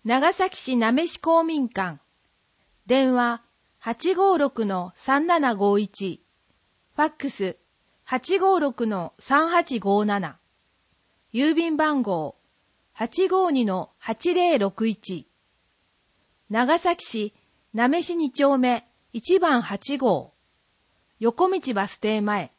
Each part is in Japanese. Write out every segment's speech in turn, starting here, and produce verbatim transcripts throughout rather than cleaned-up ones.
長崎市なめし公民館。電話 はちごーろくのさんななごいち。ファックス はちごーろくのさんはちごーなな。郵便番号 はちごーにのはちぜろろくいち。長崎市なめしに丁目いちばんはちごう。横道バス停前。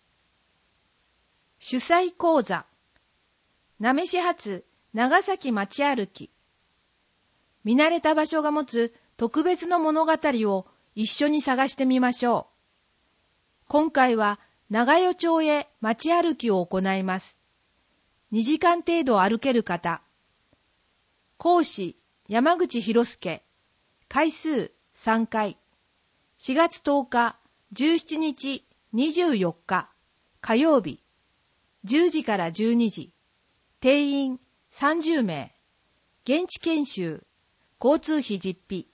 主催講座。なめし発長崎街歩き。見慣れた場所が持つ特別の物語を一緒に探してみましょう。今回は長与町へ街歩きを行います。にじかん程度歩ける方。講師山口博介。回数さんかい。しがつとおか、じゅうしちにち、にじゅうよっか火曜日。じゅうじからじゅうにじ。定員さんじゅうめい。現地研修。交通費実費。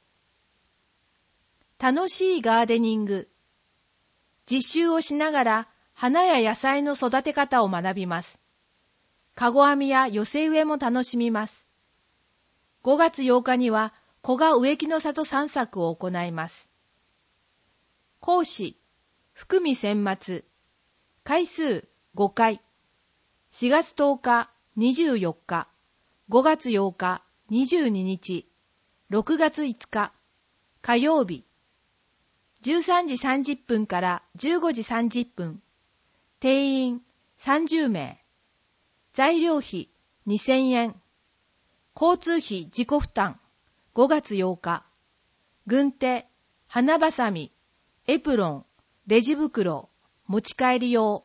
楽しいガーデニング。実習をしながら花や野菜の育て方を学びます。かご編みや寄せ植えも楽しみます。ごがつようかには古賀植木の里散策を行います。講師、福見千松。回数ごかい。しがつとおか、にじゅうよっか、ごがつようか、にじゅうににち、ろくがついつか、火曜日。じゅうさんじさんじゅっぷんからじゅうごじさんじゅっぷん。定員さんじゅうめい。材料費にせんえん。交通費自己負担。ごがつようか。軍手、花ばさみ、エプロン、レジ袋、持ち帰り用。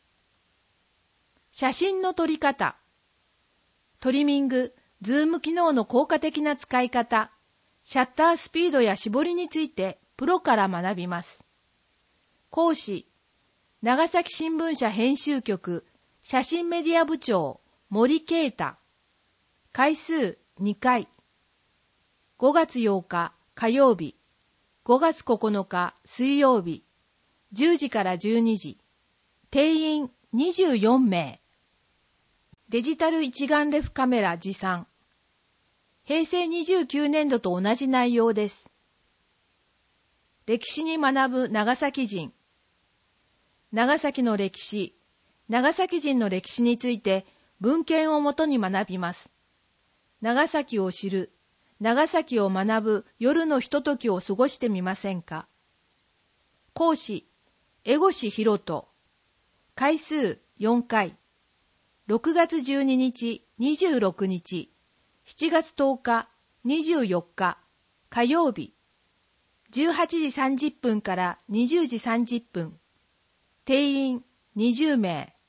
写真の撮り方。トリミング、ズーム機能の効果的な使い方、シャッタースピードや絞りについてプロから学びます。講師、長崎新聞社編集局写真メディア部長森啓太。回数にかい。ごがつようか火曜日、ごがつここのか水曜日、じゅうじからじゅうにじ。定員にじゅうよんめい。デジタル一眼レフカメラ持参。へいせいにじゅうきゅうねんどと同じ内容です。歴史に学ぶ長崎人。長崎の歴史、長崎人の歴史について文献をもとに学びます。長崎を知る、長崎を学ぶ夜のひとときを過ごしてみませんか。講師、江越博人。回数よんかい。ろくがつじゅうににち、にじゅうろくにち、しちがつとおか、にじゅうよっか、火曜日。じゅうはちじさんじゅっぷんからにじゅうじさんじゅっぷん。定員にじゅうめい。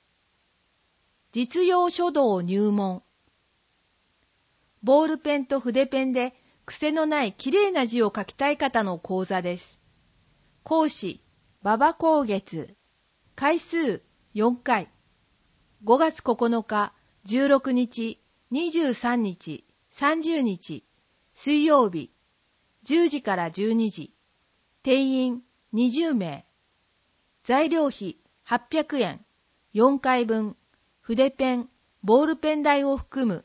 実用書道入門。ボールペンと筆ペンで癖のないきれいな字を書きたい方の講座です。講師、馬場光月。回数よんかい。ごがつここのか、じゅうろくにち、にじゅうさんにち、さんじゅうにち、水曜日。じゅうじからじゅうにじ。定員にじゅうめい。材料費はっぴゃくえん。よんかいぶん。筆ペン、ボールペン代を含む。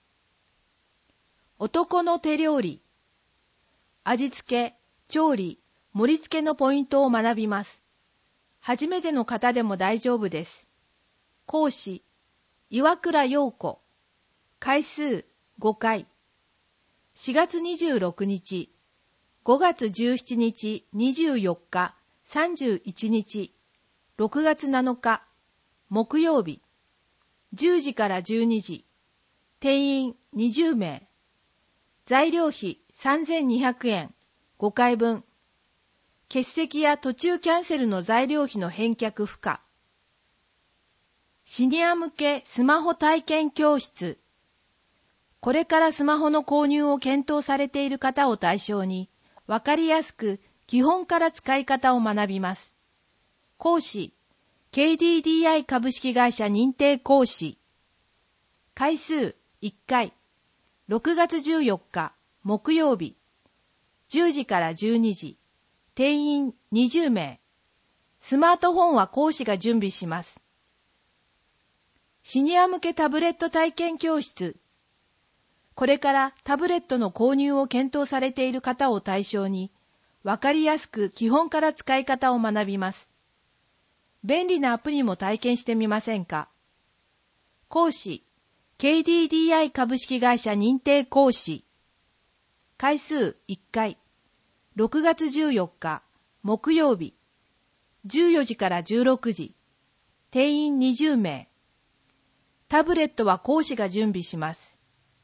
男の手料理。味付け、調理、盛り付けのポイントを学びます。初めての方でも大丈夫です。講師、岩倉陽子。回数ごかい。しがつにじゅうろくにち、ごがつじゅうしちにち、にじゅうよっか、さんじゅういちにち、ろくがつなのか、木曜日。じゅうじからじゅうにじ。定員にじゅうめい。材料費さんぜんにひゃくえん。ごかいぶん。欠席や途中キャンセルの材料費の返却不可。シニア向けスマホ体験教室。これからスマホの購入を検討されている方を対象に、わかりやすく基本から使い方を学びます。講師、ケーディーディーアイ 株式会社認定講師。回数いっかい。ろくがつじゅうよっか、木曜日。じゅうじからじゅうにじ。定員にじゅうめい。スマートフォンは講師が準備します。シニア向けタブレット体験教室。 これからタブレットの購入を検討されている方を対象に、わかりやすく基本から使い方を学びます。便利なアプリも体験してみませんか？講師、ケーディーディーアイ 株式会社認定講師。回数いっかい。ろくがつじゅうよっか、木曜日。じゅうよじからじゅうろくじ。定員にじゅうめい。タブレットは講師が準備します。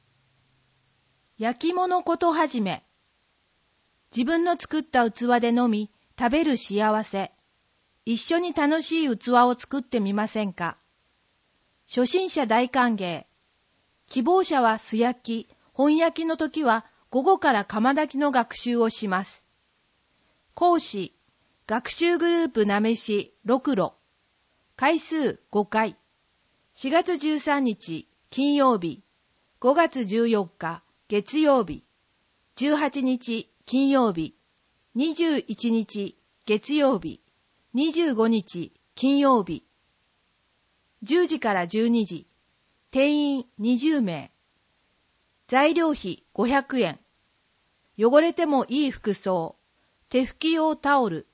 焼き物ことはじめ。自分の作った器でのみ食べる幸せ。一緒に楽しい器を作ってみませんか？初心者大歓迎。希望者は素焼き、本焼きの時は午後から釜炊きの学習をします。講師、学習グループなめしろくろ。回数ごかい。しがつじゅうさんにち金曜日、ごがつじゅうよっか月曜日、じゅうはちにち金曜日、にじゅういちにち月曜日、にじゅうごにち金曜日。じゅうじからじゅうにじ。定員にじゅうめい。材料費ごひゃくえん。汚れてもいい服装。手拭き用タオル。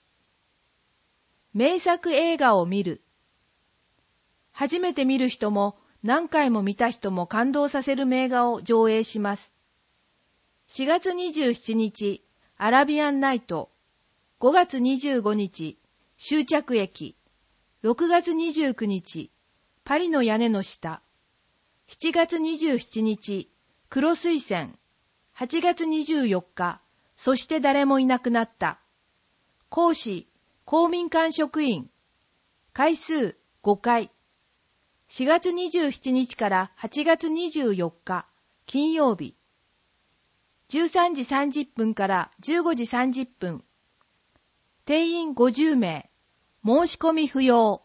名作映画を見る。初めて見る人も何回も見た人も感動させる名画を上映します。しがつにじゅうしちにち、アラビアンナイト。ごがつにじゅうごにち、終着駅。ろくがつにじゅうくにち、パリの屋根の下。しちがつにじゅうしちにち、黒水仙。はちがつにじゅうよっか、そして誰もいなくなった。講師、公民館職員。回数ごかい。しがつにじゅうしちにちからはちがつにじゅうよっか、金曜日。じゅうさんじさんじゅっぷんからじゅうごじさんじゅっぷん。定員ごじゅうめい。申し込み不要。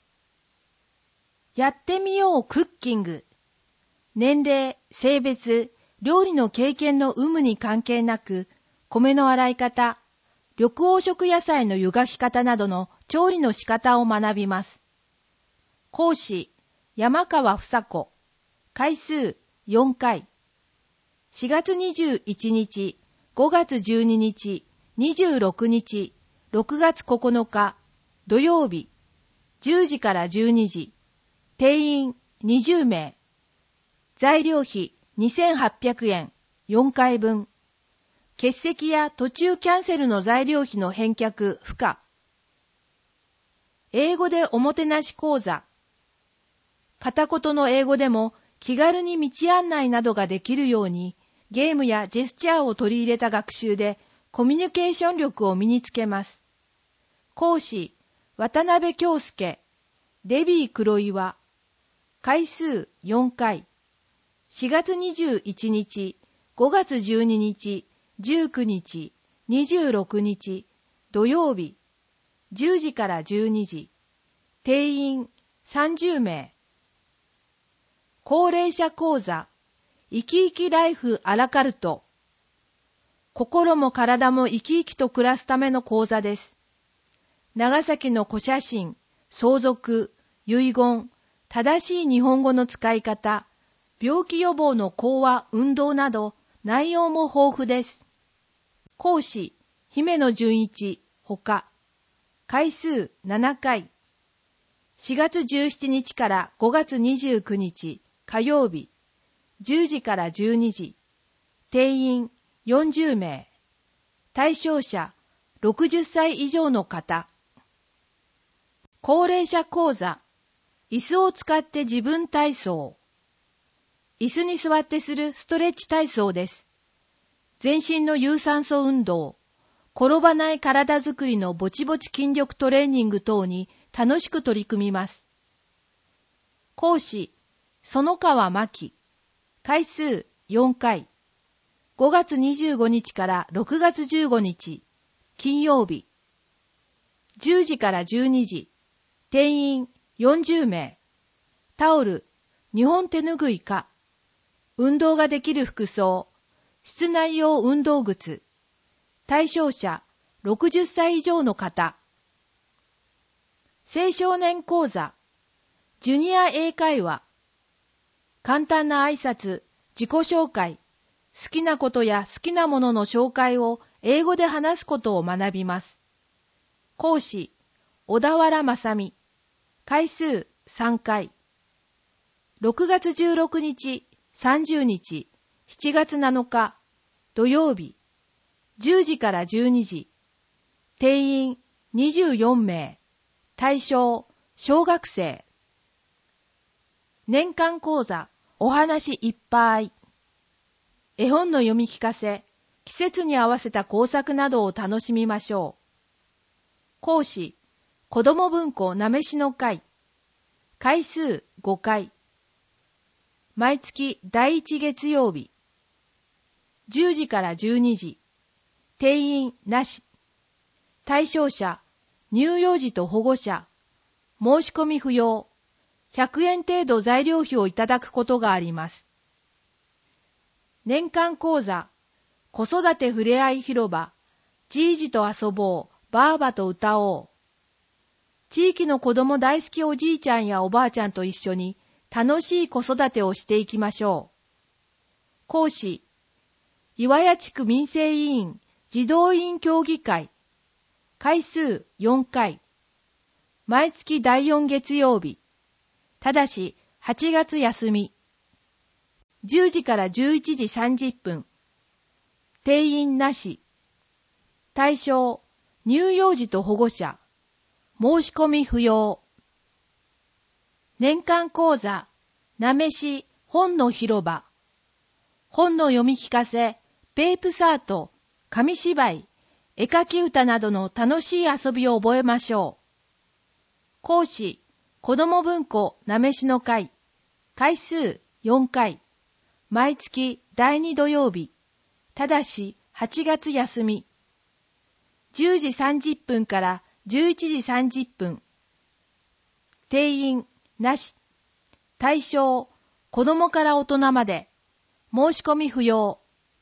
やってみようクッキング。年齢、性別、料理の経験の有無に関係なく、米の洗い方、緑黄色野菜の湯がき方などの調理の仕方を学びます。講師、山川房子。回数よんかい。しがつにじゅういちにち、ごがつじゅうににち、にじゅうろくにち、ろくがつここのか、土曜日。じゅうじからじゅうにじ。定員にじゅうめい。材料費にせんはっぴゃくえん、よんかいぶん。欠席や途中キャンセルの材料費の返却不可。英語でおもてなし講座。片言の英語でも気軽に道案内などができるように、ゲームやジェスチャーを取り入れた学習でコミュニケーション力を身につけます。講師、渡辺京介、デビー黒岩。回数よんかい。しがつにじゅういちにち、ごがつじゅうににち、じゅうくにち、にじゅうろくにち、土曜日。じゅうじからじゅうにじ。定員さんじゅうめい。高齢者講座、生き生きライフアラカルト。心も体も生き生きと暮らすための講座です。長崎の古写真、相続、遺言、正しい日本語の使い方、病気予防の講話、運動など内容も豊富です。講師、姫野純一、ほか。回数ななかい。しがつじゅうしちにちからごがつにじゅうくにち、火曜日。じゅうじからじゅうにじ。定員よんじゅうめい。対象者ろくじゅっさい以上の方。高齢者講座、椅子を使って自分体操。椅子に座ってするストレッチ体操です。全身の有酸素運動、転ばない体づくりのぼちぼち筋力トレーニング等に楽しく取り組みます。講師、園川真希。回数よんかい。ごがつにじゅうごにちからろくがつじゅうごにち、金曜日。じゅうじからじゅうにじ。定員よんじゅうめい。タオル、日本手ぬぐいか。運動ができる服装、室内用運動靴。対象者ろくじゅっさい以上の方。青少年講座、ジュニア英会話。簡単な挨拶、 自己紹介、好きなことや好きなものの紹介を英語で話すことを学びます。講師、小田原正美。回数さんかい。ろくがつじゅうろくにち、さんじゅうにち、しちがつなのか、土曜日、じゅうじからじゅうにじ。定員にじゅうよんめい。対象、小学生。年間講座、お話いっぱい。絵本の読み聞かせ、季節に合わせた工作などを楽しみましょう。講師、子ども文庫なめしの会。回数ごかい。毎月だいいち月曜日。じゅうじからじゅうにじ。定員なし。対象者、乳幼児と保護者。申し込み不要。ひゃくえん程度材料費をいただくことがあります。年間講座、子育てふれあい広場、じいじと遊ぼう、ばあばと歌おう。地域の子供大好きおじいちゃんやおばあちゃんと一緒に楽しい子育てをしていきましょう。講師、岩屋地区民生委員児童委員協議会。回数よんかい。毎月だいよん月曜日。ただしはちがつ休み。じゅうじからじゅういちじさんじゅっぷん。定員なし。対象、乳幼児と保護者。申し込み不要。年間講座、なめし本の広場。本の読み聞かせ、ペープサート、紙芝居、絵描き歌などの楽しい遊びを覚えましょう。講師、子ども文庫なめしの会。回数よんかい。毎月だいに土曜日。ただしはちがつ休み。じゅうじさんじゅっぷんからじゅういちじさんじゅっぷん。定員なし。対象、子供から大人まで。申し込み不要。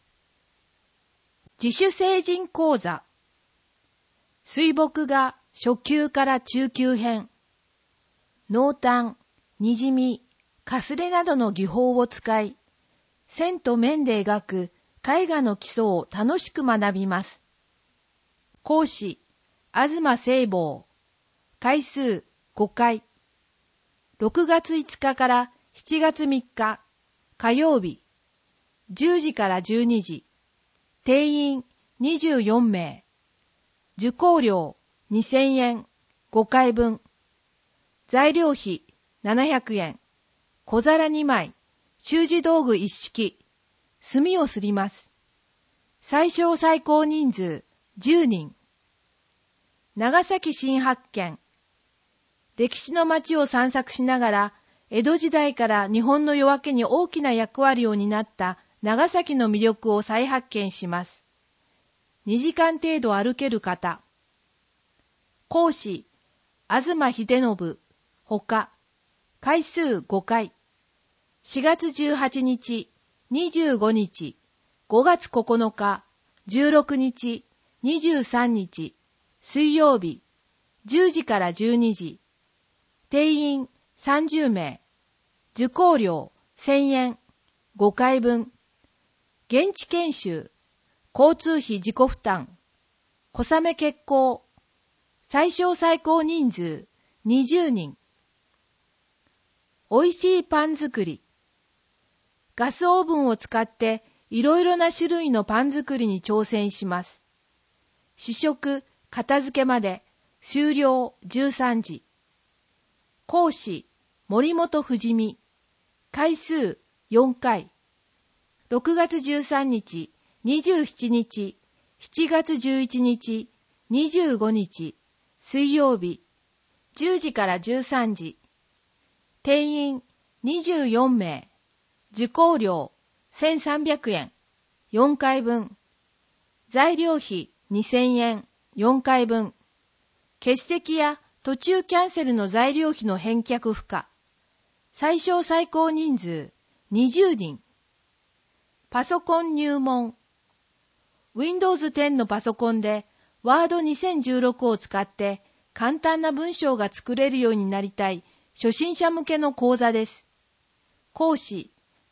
自主成人講座。水墨画初級から中級編。濃淡、にじみ、かすれなどの技法を使い、線と面で描く絵画の基礎を楽しく学びます。講師、東聖坊。回数ごかい。ろくがついつかからしちがつみっか、火曜日。じゅうじからじゅうにじ。定員にじゅうよんめい。受講料にせんえん、ごかいぶん。材料費ななひゃくえん。小皿にまい、習字道具一式。墨をすります。最小最高人数じゅうにん。長崎新発見。歴史の街を散策しながら、江戸時代から日本の夜明けに大きな役割を担った長崎の魅力を再発見します。にじかん程度歩ける方。講師、東秀信。ほか。回数ごかい。しがつじゅうはちにち、にじゅうごにち、ごがつここのか、じゅうろくにち、にじゅうさんにち、水曜日、じゅうじからじゅうにじ。定員さんじゅうめい。受講料せんえん、ごかいぶん。現地研修、交通費自己負担、小雨決行。最小最高人数にじゅうにん。おいしいパン作り。ガスオーブンを使っていろいろな種類のパン作りに挑戦します。試食、片付けまで終了じゅうさんじ。講師、森本富美。回数よんかい。ろくがつじゅうさんにち、にじゅうしちにち、しちがつじゅういちにち、にじゅうごにち、水曜日、じゅうじからじゅうさんじ。定員にじゅうよんめい。受講料せんさんびゃくえん、よんかいぶん。材料費にせんえん、よんかいぶん。欠席や途中キャンセルの材料費の返却不可。最小最高人数にじゅうにん。パソコン入門。ウィンドウズテンのパソコンでワードにせんじゅうろくを使って簡単な文章が作れるようになりたい初心者向けの講座です。講師、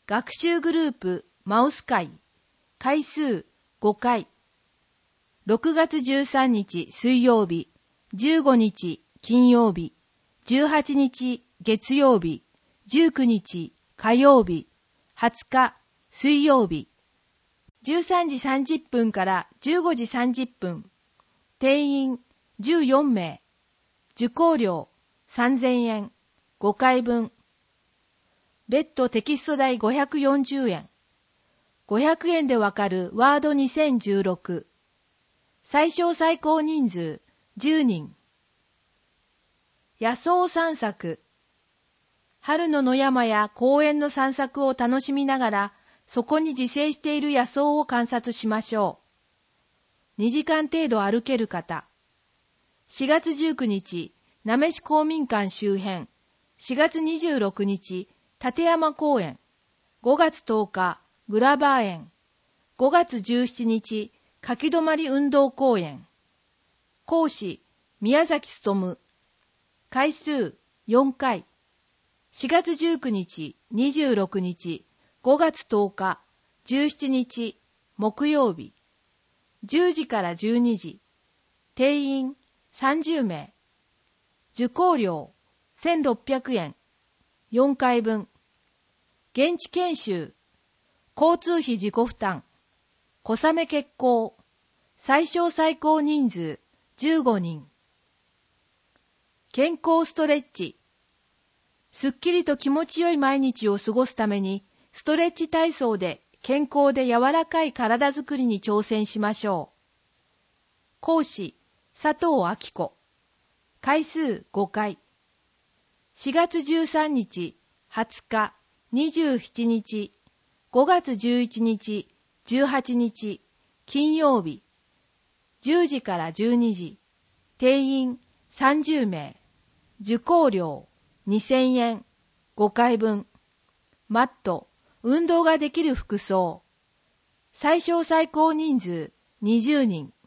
学習グループマウス会、回数ごかい。ろくがつじゅうさんにち水曜日、じゅうごにち金曜日、じゅうはちにち月曜日、じゅうくにち火曜日、はつか水曜日、じゅうさんじさんじゅっぷんからじゅうごじさんじゅっぷん、定員じゅうよんめい、受講料さんぜんえん、ごかいぶん、別途テキスト代ごひゃくよんじゅうえん、ごひゃくえんでわかるワードにせんじゅうろく、最小最高人数じゅうにん。野草散策。春の野山や公園の散策を楽しみながら、そこに自生している野草を観察しましょう。にじかん程度歩ける方。しがつじゅうくにち、なめし公民館周辺。しがつにじゅうろくにち、立山公園。ごがつとおか、グラバー園。ごがつじゅうしちにち、書き止まり運動公園。講師、宮崎勉。回数よんかい。しがつじゅうくにち、にじゅうろくにち、ごがつとおか、じゅうしちにち、木曜日。じゅうじからじゅうにじ。定員さんじゅうめい。受講料せんろっぴゃくえん。よんかいぶん。現地研修。交通費自己負担。小雨決行。最小最高人数じゅうごにん。健康ストレッチ。すっきりと気持ちよい毎日を過ごすために、ストレッチ体操で健康で柔らかい体づくりに挑戦しましょう。講師、佐藤明子。回数ごかい。しがつじゅうさんにち、はつか、にじゅうしちにち、ごがつじゅういちにち、じゅうはちにち、金曜日。じゅうじからじゅうにじ。定員さんじゅうめい。受講料にせんえん。ごかいぶん。マット、運動ができる服装。最小最高人数にじゅうにん。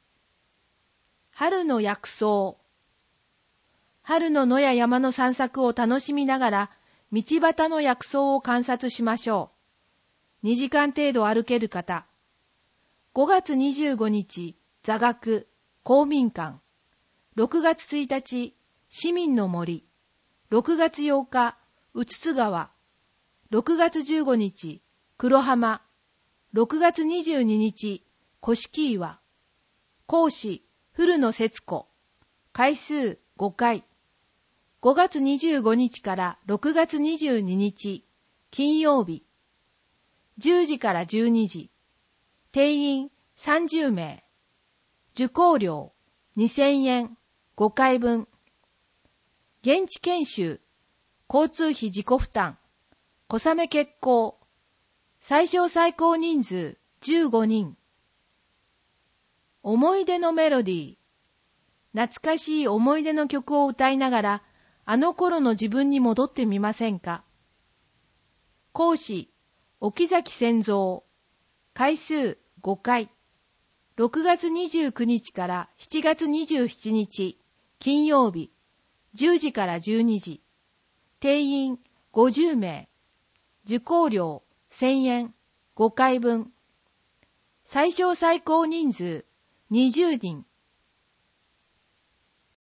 春の薬草。春の野や山の散策を楽しみながら、道端の薬草を観察しましょう。にじかん程度歩ける方。ごがつにじゅうごにち、座学、公民館。ろくがつついたち、市民の森。ろくがつようか、うつつ川。ろくがつじゅうごにち、黒浜。ろくがつにじゅうににち、古式岩。講師、古野節子。回数ごかい。ごがつにじゅうごにちからろくがつにじゅうににち、金曜日。じゅうじからじゅうにじ。定員さんじゅうめい。受講料にせんえん。ごかいぶん。現地研修。交通費自己負担。小雨決行。最小最高人数じゅうごにん。思い出のメロディー。懐かしい思い出の曲を歌いながら、あの頃の自分に戻ってみませんか。講師、沖崎千蔵。回数ごかい。ろくがつにじゅうくにちからしちがつにじゅうしちにち、金曜日。じゅうじからじゅうにじ。定員ごじゅうめい。受講料せんえん。ごかいぶん。最小最高人数にじゅうにん。